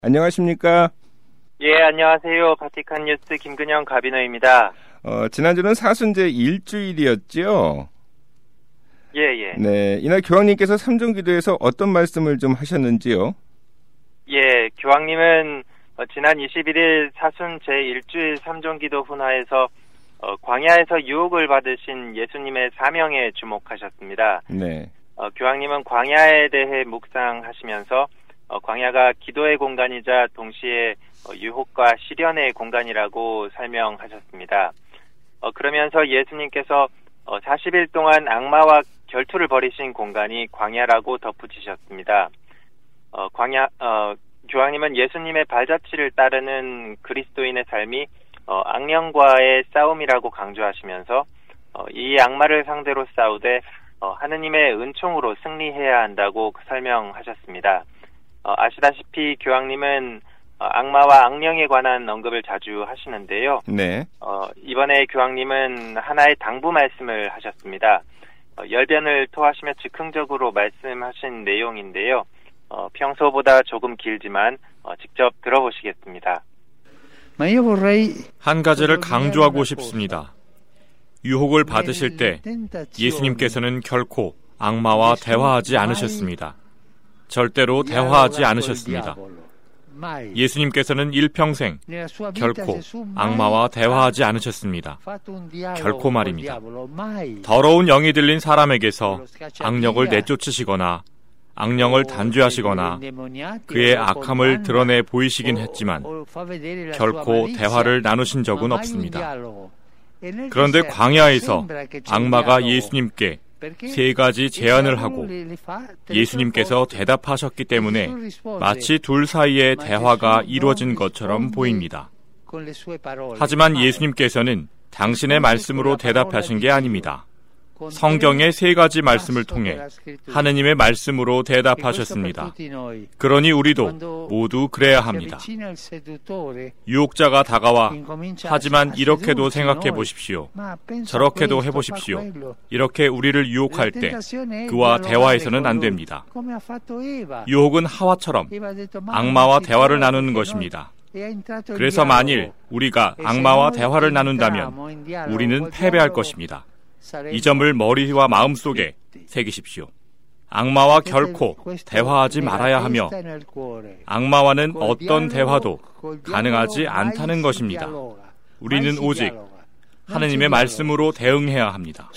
안녕하십니까? 예, 안녕하세요. 바티칸 뉴스 김근영 가비너입니다. 지난주는 사순제 일주일이었죠? 예. 네, 이날 교황님께서 삼종기도에서 어떤 말씀을 좀 하셨는지요? 예, 교황님은 지난 21일 사순 제1주일 삼종기도 훈화에서 광야에서 유혹을 받으신 예수님의 사명에 주목하셨습니다. 네. 교황님은 광야에 대해 묵상하시면서 광야가 기도의 공간이자 동시에 유혹과 시련의 공간이라고 설명하셨습니다. 그러면서 예수님께서 40일 동안 악마와 결투를 벌이신 공간이 광야라고 덧붙이셨습니다. 교황님은 예수님의 발자취를 따르는 그리스도인의 삶이 악령과의 싸움이라고 강조하시면서 이 악마를 상대로 싸우되 하느님의 은총으로 승리해야 한다고 설명하셨습니다. 아시다시피 교황님은 악마와 악령에 관한 언급을 자주 하시는데요. 네. 이번에 교황님은 하나의 당부 말씀을 하셨습니다. 열변을 토하시며 즉흥적으로 말씀하신 내용인데요. 평소보다 조금 길지만 직접 들어보시겠습니다. 한 가지를 강조하고 싶습니다. 유혹을 받으실 때 예수님께서는 결코 악마와 대화하지 않으셨습니다. 절대로 대화하지 않으셨습니다. 예수님께서는 일평생 결코 악마와 대화하지 않으셨습니다. 결코 말입니다. 더러운 영이 들린 사람에게서 악령을 내쫓으시거나 악령을 단죄하시거나 그의 악함을 드러내 보이시긴 했지만 결코 대화를 나누신 적은 없습니다. 그런데 광야에서 악마가 예수님께 세 가지 제안을 하고 예수님께서 대답하셨기 때문에 마치 둘 사이의 대화가 이루어진 것처럼 보입니다. 하지만 예수님께서는 당신의 말씀으로 대답하신 게 아닙니다. 성경의 세 가지 말씀을 통해 하느님의 말씀으로 대답하셨습니다. 그러니 우리도 모두 그래야 합니다. 유혹자가 다가와 하지만 이렇게도 생각해 보십시오. 저렇게도 해보십시오. 이렇게 우리를 유혹할 때 그와 대화해서는 안 됩니다. 유혹은 하와처럼 악마와 대화를 나누는 것입니다. 그래서 만일 우리가 악마와 대화를 나눈다면 우리는 패배할 것입니다. 이 점을 머리와 마음속에 새기십시오. 악마와 결코 대화하지 말아야 하며 악마와는 어떤 대화도 가능하지 않다는 것입니다. 우리는 오직 하느님의 말씀으로 대응해야 합니다.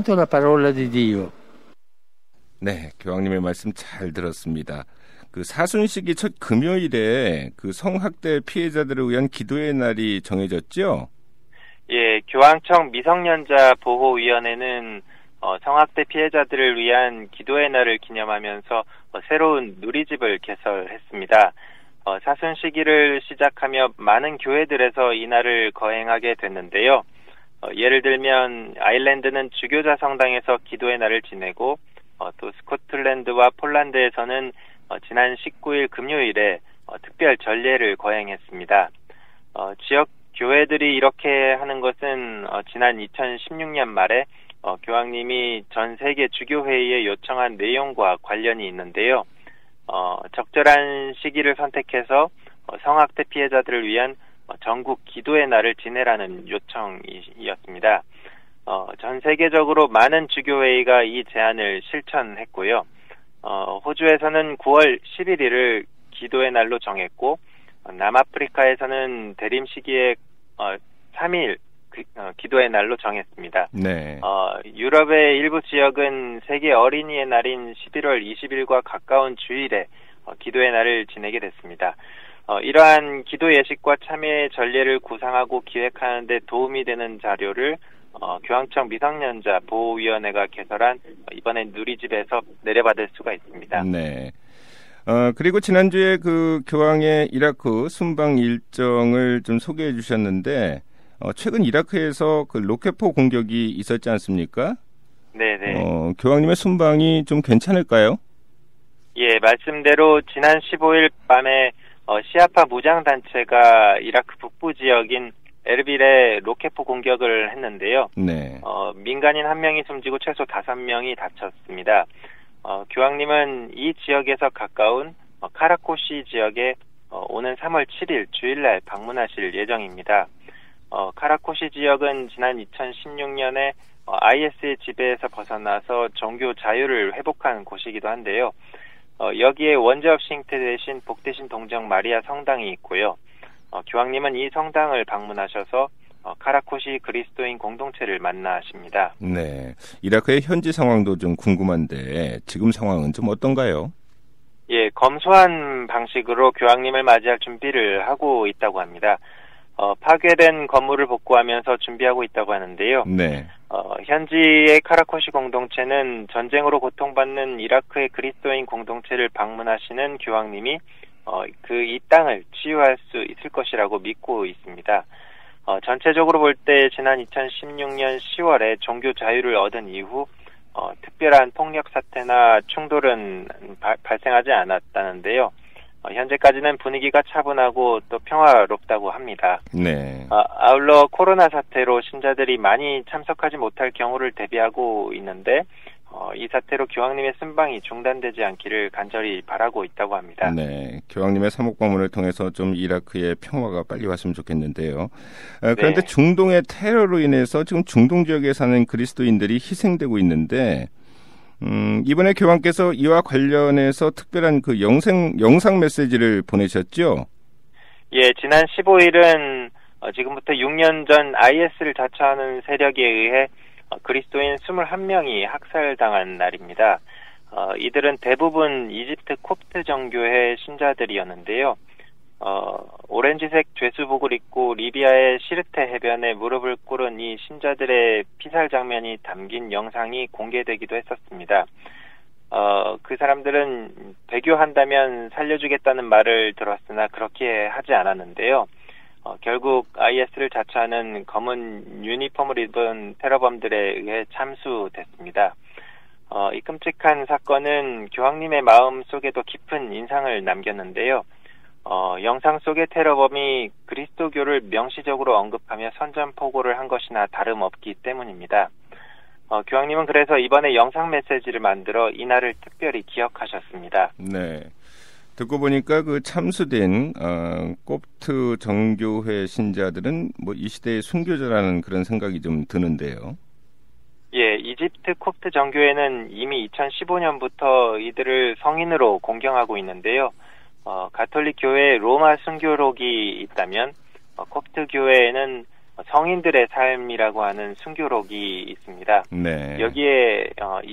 네, 교황님의 말씀 잘 들었습니다. 그 사순시기 첫 금요일에 그 성학대 피해자들을 위한 기도의 날이 정해졌죠? 예, 교황청 미성년자 보호위원회는 성학대 피해자들을 위한 기도의 날을 기념하면서 새로운 누리집을 개설했습니다. 사순 시기를 시작하며 많은 교회들에서 이 날을 거행하게 됐는데요. 예를 들면 아일랜드는 주교자 성당에서 기도의 날을 지내고 또 스코틀랜드와 폴란드에서는 지난 19일 금요일에 특별 전례를 거행했습니다. 지역 교회들이 이렇게 하는 것은 지난 2016년 말에 교황님이 전 세계 주교회의에 요청한 내용과 관련이 있는데요. 적절한 시기를 선택해서 성학대 피해자들을 위한 전국 기도의 날을 지내라는 요청이었습니다. 전 세계적으로 많은 주교회의가 이 제안을 실천했고요. 호주에서는 9월 11일을 기도의 날로 정했고 남아프리카에서는 대림 시기에 3일 기도의 날로 정했습니다. 네. 유럽의 일부 지역은 세계 어린이의 날인 11월 20일과 가까운 주일에 기도의 날을 지내게 됐습니다. 이러한 기도 예식과 참여의 전례를 구상하고 기획하는 데 도움이 되는 자료를 교황청 미성년자 보호위원회가 개설한 이번엔 누리집에서 내려받을 수가 있습니다. 네. 그리고 지난주에 그 교황의 이라크 순방 일정을 좀 소개해 주셨는데, 최근 이라크에서 그 로켓포 공격이 있었지 않습니까? 네네. 교황님의 순방이 좀 괜찮을까요? 예, 말씀대로 지난 15일 밤에 시아파 무장단체가 이라크 북부 지역인 에르빌에 로켓포 공격을 했는데요. 네. 민간인 1명이 숨지고 최소 5명이 다쳤습니다. 교황님은 이 지역에서 가까운 카라코시 지역에 오는 3월 7일 주일날 방문하실 예정입니다. 카라코시 지역은 지난 2016년에 IS의 지배에서 벗어나서 종교 자유를 회복한 곳이기도 한데요. 여기에 원제 싱트 대신 복되신 동정 마리아 성당이 있고요. 교황님은 이 성당을 방문하셔서 카라코시 그리스도인 공동체를 만나십니다. 네, 이라크의 현지 상황도 좀 궁금한데 지금 상황은 좀 어떤가요? 예, 검소한 방식으로 교황님을 맞이할 준비를 하고 있다고 합니다. 파괴된 건물을 복구하면서 준비하고 있다고 하는데요. 네. 현지의 카라코시 공동체는 전쟁으로 고통받는 이라크의 그리스도인 공동체를 방문하시는 교황님이 이 땅을 치유할 수 있을 것이라고 믿고 있습니다. 전체적으로 볼 때 지난 2016년 10월에 종교 자유를 얻은 이후 특별한 폭력 사태나 충돌은 발생하지 않았다는데요. 현재까지는 분위기가 차분하고 또 평화롭다고 합니다. 네. 아울러 코로나 사태로 신자들이 많이 참석하지 못할 경우를 대비하고 있는데 이 사태로 교황님의 순방이 중단되지 않기를 간절히 바라고 있다고 합니다. 네, 교황님의 사목 방문을 통해서 좀 이라크의 평화가 빨리 왔으면 좋겠는데요. 그런데 네. 중동의 테러로 인해서 지금 중동 지역에 사는 그리스도인들이 희생되고 있는데 이번에 교황께서 이와 관련해서 특별한 그 영상 메시지를 보내셨죠? 예, 지난 15일은 지금부터 6년 전 IS를 자처하는 세력에 의해 그리스도인 21명이 학살당한 날입니다. 이들은 대부분 이집트 콥트 정교회 신자들이었는데요. 오렌지색 죄수복을 입고 리비아의 시르테 해변에 무릎을 꿇은 이 신자들의 피살 장면이 담긴 영상이 공개되기도 했었습니다. 그 사람들은 배교한다면 살려주겠다는 말을 들었으나 그렇게 하지 않았는데요. 결국 IS를 자처하는 검은 유니폼을 입은 테러범들에 의해 참수됐습니다. 이 끔찍한 사건은 교황님의 마음 속에도 깊은 인상을 남겼는데요. 영상 속의 테러범이 그리스도교를 명시적으로 언급하며 선전포고를 한 것이나 다름없기 때문입니다. 교황님은 그래서 이번에 영상 메시지를 만들어 이날을 특별히 기억하셨습니다. 네. 듣고 보니까 그 참수된 콥트 정교회 신자들은 뭐 이 시대의 순교자라는 그런 생각이 좀 드는데요. 예, 이집트 콥트 정교회는 이미 2015년부터 이들을 성인으로 공경하고 있는데요. 가톨릭 교회에 로마 순교록이 있다면 콥트 교회에는 성인들의 삶이라고 하는 순교록이 있습니다. 네. 여기에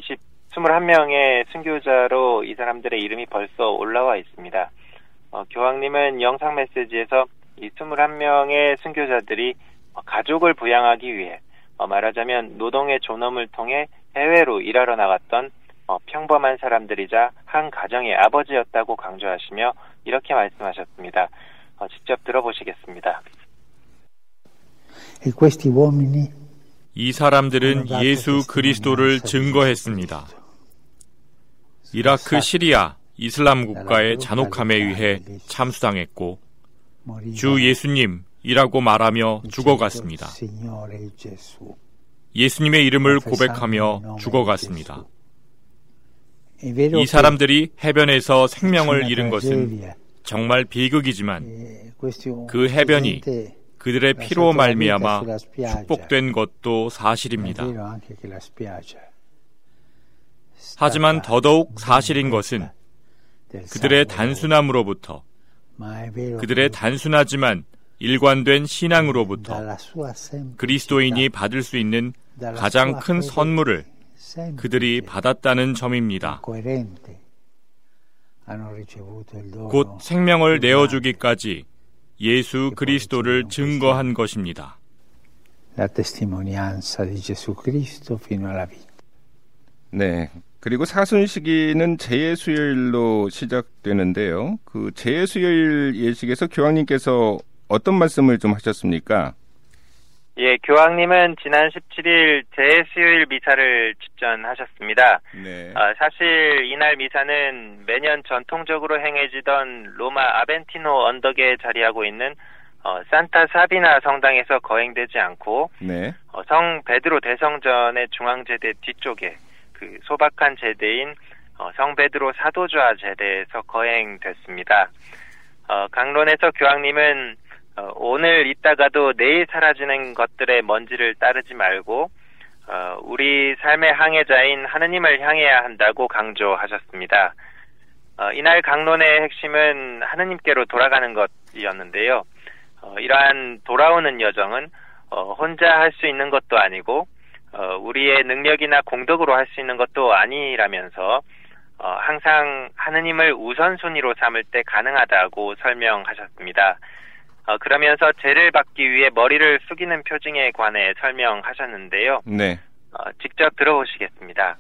21명의 순교자로 이 사람들의 이름이 벌써 올라와 있습니다. 교황님은 영상 메시지에서 이 21명의 순교자들이 가족을 부양하기 위해 말하자면 노동의 존엄을 통해 해외로 일하러 나갔던 평범한 사람들이자 한 가정의 아버지였다고 강조하시며 이렇게 말씀하셨습니다. 직접 들어보시겠습니다. 이 사람들은 예수 그리스도를 증거했습니다. 이라크 시리아 이슬람 국가의 잔혹함에 의해 참수당했고 주 예수님이라고 말하며 죽어갔습니다. 예수님의 이름을 고백하며 죽어갔습니다. 이 사람들이 해변에서 생명을 잃은 것은 정말 비극이지만 그 해변이 그들의 피로 말미암아 축복된 것도 사실입니다. 하지만 더더욱 사실인 것은 그들의 단순함으로부터, 그들의 단순하지만 일관된 신앙으로부터 그리스도인이 받을 수 있는 가장 큰 선물을 그들이 받았다는 점입니다. 곧 생명을 내어주기까지 예수 그리스도를 증거한 것입니다. 네. 그리고 사순시기는 재예수요일로 시작되는데요. 그 재예수요일 예식에서 교황님께서 어떤 말씀을 좀 하셨습니까? 예, 교황님은 지난 17일 재예수요일 미사를 집전하셨습니다. 네. 사실 이날 미사는 매년 전통적으로 행해지던 로마 아벤티노 언덕에 자리하고 있는 산타 사비나 성당에서 거행되지 않고 네. 성 베드로 대성전의 중앙제대 뒤쪽에 그 소박한 제대인 성 베드로 사도좌 제대에서 거행됐습니다. 강론에서 교황님은 오늘 있다가도 내일 사라지는 것들의 먼지를 따르지 말고 우리 삶의 항해자인 하느님을 향해야 한다고 강조하셨습니다. 이날 강론의 핵심은 하느님께로 돌아가는 것이었는데요. 이러한 돌아오는 여정은 혼자 할 수 있는 것도 아니고 우리의 능력이나 공덕으로 할 수 있는 것도 아니라면서 항상 하느님을 우선순위로 삼을 때 가능하다고 설명하셨습니다. 그러면서 죄를 받기 위해 머리를 숙이는 표징에 관해 설명하셨는데요. 네. 직접 들어보시겠습니다.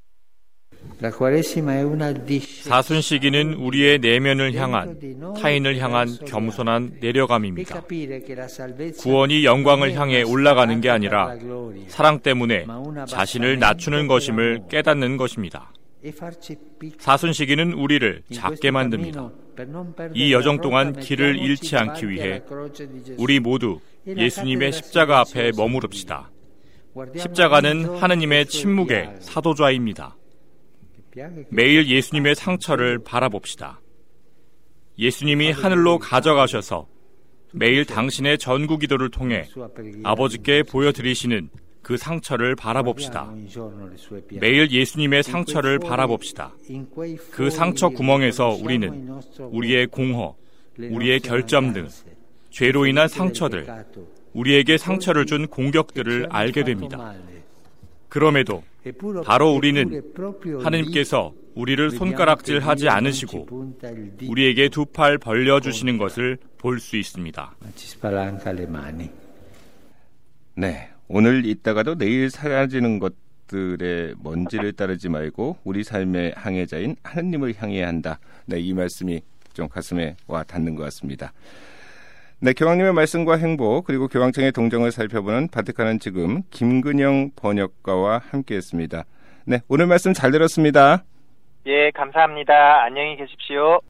사순 시기는 우리의 내면을 향한, 타인을 향한 겸손한 내려감입니다. 구원이 영광을 향해 올라가는 게 아니라 사랑 때문에 자신을 낮추는 것임을 깨닫는 것입니다. 사순 시기는 우리를 작게 만듭니다. 이 여정 동안 길을 잃지 않기 위해 우리 모두 예수님의 십자가 앞에 머무릅시다. 십자가는 하느님의 침묵의 사도좌입니다. 매일 예수님의 상처를 바라봅시다. 예수님이 하늘로 가져가셔서 매일 당신의 전구 기도를 통해 아버지께 보여드리시는 그 상처를 바라봅시다. 매일 예수님의 상처를 바라봅시다. 그 상처 구멍에서 우리는 우리의 공허, 우리의 결점 등 죄로 인한 상처들, 우리에게 상처를 준 공격들을 알게 됩니다. 그럼에도 바로 우리는 하느님께서 우리를 손가락질하지 않으시고 우리에게 두 팔 벌려주시는 것을 볼 수 있습니다. 네, 오늘 있다가도 내일 사라지는 것들의 먼지를 따르지 말고 우리 삶의 항해자인 하느님을 향해야 한다. 네, 이 말씀이 좀 가슴에 와 닿는 것 같습니다. 네, 교황님의 말씀과 행보 그리고 교황청의 동정을 살펴보는 바티칸은 지금 김근영 번역가와 함께했습니다. 네, 오늘 말씀 잘 들었습니다. 예, 감사합니다. 안녕히 계십시오.